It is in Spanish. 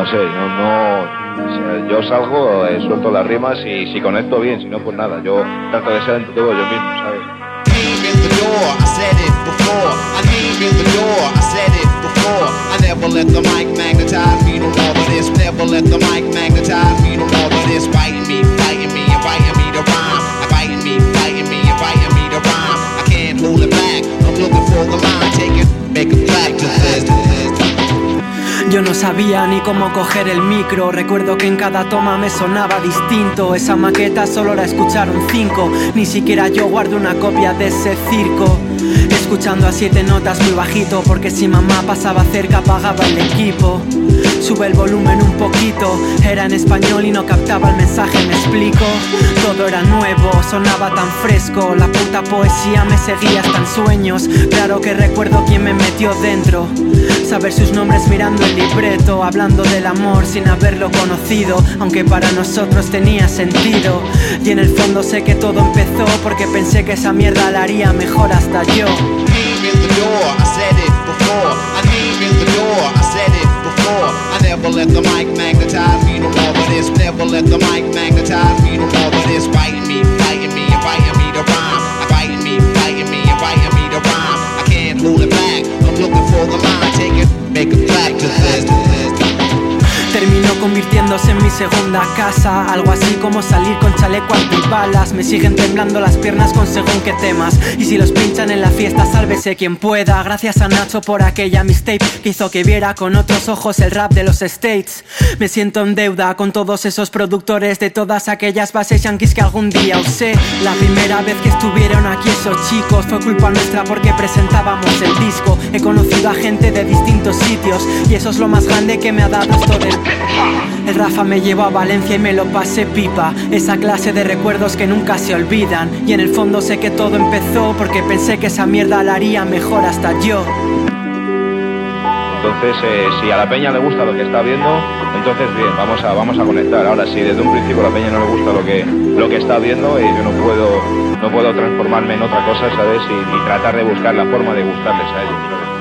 no sé, o sea, yo salgo, suelto las rimas y si conecto bien, si no pues nada, yo trato de ser entre todo yo mismo, ¿sabes? Yo no sabía ni cómo coger el micro. Recuerdo que en cada toma me sonaba distinto. Esa maqueta solo la escucharon 5. Ni siquiera yo guardo una copia de ese circo. Escuchando a 7 notas muy bajito, porque si mamá pasaba cerca apagaba el equipo. Sube el volumen un poquito. Era en español y no captaba el mensaje, me explico. Todo era nuevo, sonaba tan fresco. La puta poesía me seguía hasta en sueños. Claro que recuerdo quién me metió dentro. Saber sus nombres mirando el libreto, hablando del amor sin haberlo conocido, aunque para nosotros tenía sentido. Y en el fondo sé que todo empezó porque pensé que esa mierda la haría mejor hasta yo. Never let the mic magnetize me no more but this. Never let the mic magnetize me no more but this. Biting me, inviting me to rhyme. Biting me, inviting me to rhyme. I can't hold it back, I'm looking for the line. Take it, make it back to this. Terminó convirtiéndose en mi segunda casa. Algo así como salir con chaleco antibalas. Me siguen temblando las piernas con según qué temas. Y si los pinchan en la fiesta, sálvese quien pueda. Gracias a Nacho por aquella mixtape que hizo que viera con otros ojos el rap de los States. Me siento en deuda con todos esos productores de todas aquellas bases yanquis que algún día usé. La primera vez que estuvieron aquí esos chicos fue culpa nuestra porque presentábamos el disco. He conocido a gente de distintos sitios y eso es lo más grande que me ha dado esto del... El Rafa me llevó a Valencia y me lo pasé pipa. Esa clase de recuerdos que nunca se olvidan. Y en el fondo sé que todo empezó porque pensé que esa mierda la haría mejor hasta yo. Entonces, si a la peña le gusta lo que está viendo, entonces bien, vamos a conectar. Ahora, si desde un principio a la peña no le gusta lo que está viendo, yo no puedo transformarme en otra cosa, ¿sabes? Y tratar de buscar la forma de gustarles a ellos, ¿sabes?